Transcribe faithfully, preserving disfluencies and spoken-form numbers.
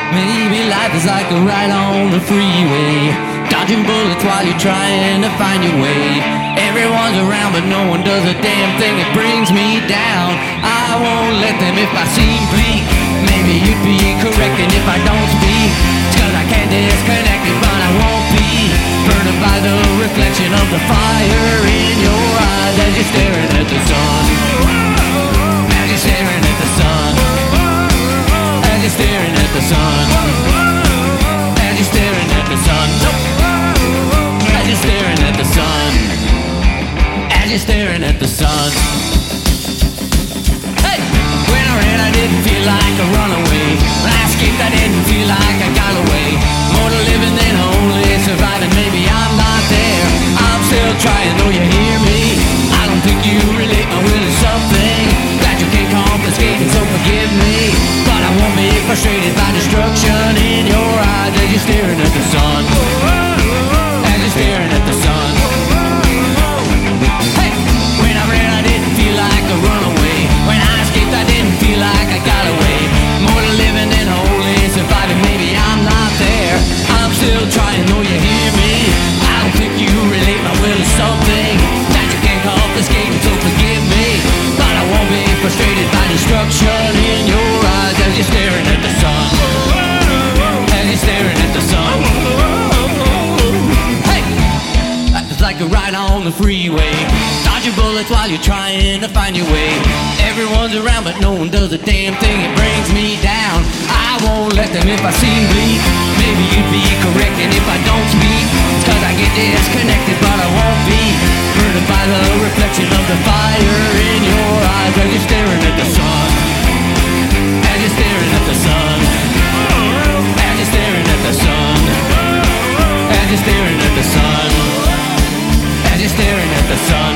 Maybe life is like a ride on the freeway, dodging bullets while you're trying to find your way. Everyone's around but no one does a damn thing. It brings me down. I won't let them if I seem bleak. Maybe you'd be correcting if I don't speak. It's cause I can't disconnect it, but I won't be burned by the reflection of the fire in your eyes as you're staring at the sun. As you're staring at the sun. As you're staring at the sun. As you're staring at the sun. As you're staring at the sun. As you're staring at the sun. Hey! When I ran I didn't feel like a runaway. When I escaped I didn't feel like I got away. More to living than only surviving. Maybe I'm not there. I'm still trying, though you hear me. I don't think you relate my will to something that you can't confiscate, and so forgive me. But I won't be frustrated by destruction in your eyes as you're staring at the sun. As you're staring at the sun. Hey! When I ran I didn't feel like a runaway. When I escaped I didn't feel like I got away. More to living than only surviving. Maybe I'm not there. I'm still trying, though you hear me. I don't think you relate my will to something that you can't confiscate, and so forgive me. But I won't be frustrated by destruction in your eyes as you're staring at the sun. As you're staring at the sun. Hey! It's like a ride on the freeway, dodging bullets while you're trying to find your way. Everyone's around but no one does a damn thing. It brings me down. I won't let them if I seem bleak. Maybe you'd be correcting if I don't speak. It's cause I get disconnected, but I won't be burned by the reflection of the fire in your eyes as you're staring at the sun. As you're staring at the sun. As you're staring at the sun. As you're staring at the sun. As you're staring at the sun.